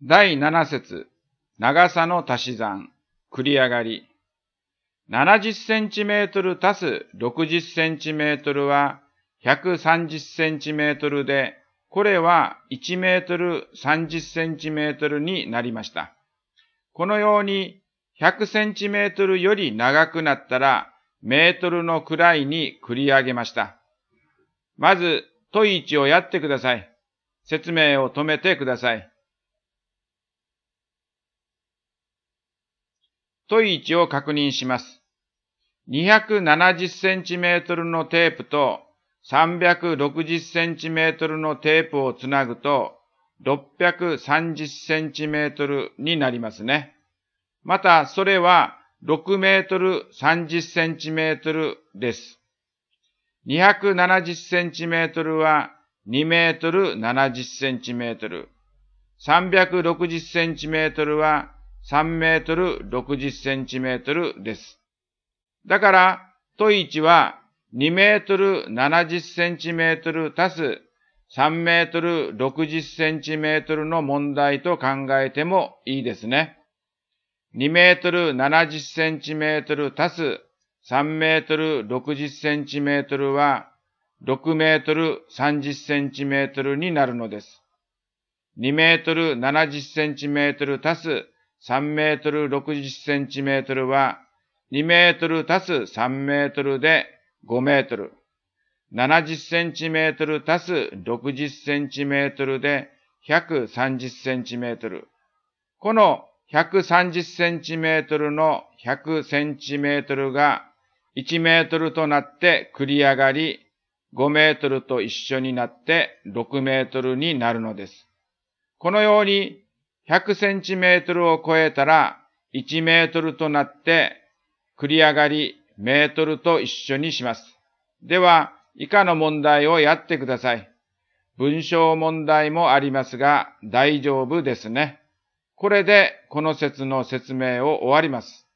第7節、長さの足し算、繰り上がり。70センチメートル足す60センチメートルは130センチメートルで、これは1メートル30センチメートルになりました。このように100センチメートルより長くなったら、メートルの位に繰り上げました。まず、問1をやってください。説明を止めてください。問1を確認します。270センチメートルのテープと360センチメートルのテープをつなぐと630センチメートルになりますね。また、それは6メートル30センチメートルです。270センチメートルは2メートル70センチメートル。360センチメートルは3メートル60センチメートルです。だから、問1は2メートル70センチメートル足す3メートル60センチメートルの問題と考えてもいいですね。2メートル70センチメートル足す3メートル60センチメートルは6メートル30センチメートルになるのです。2メートル70センチメートル足す3メートル60センチメートルは2メートル足す3メートルで5メートル。70センチメートル足す60センチメートルで130センチメートル。この130センチメートルの100センチメートルが1メートルとなって繰り上がり、5メートルと一緒になって6メートルになるのです。このように100センチメートルを超えたら1メートルとなって繰り上がりメートルと一緒にします。では、以下の問題をやってください。文章問題もありますが大丈夫ですね。これでこの節の説明を終わります。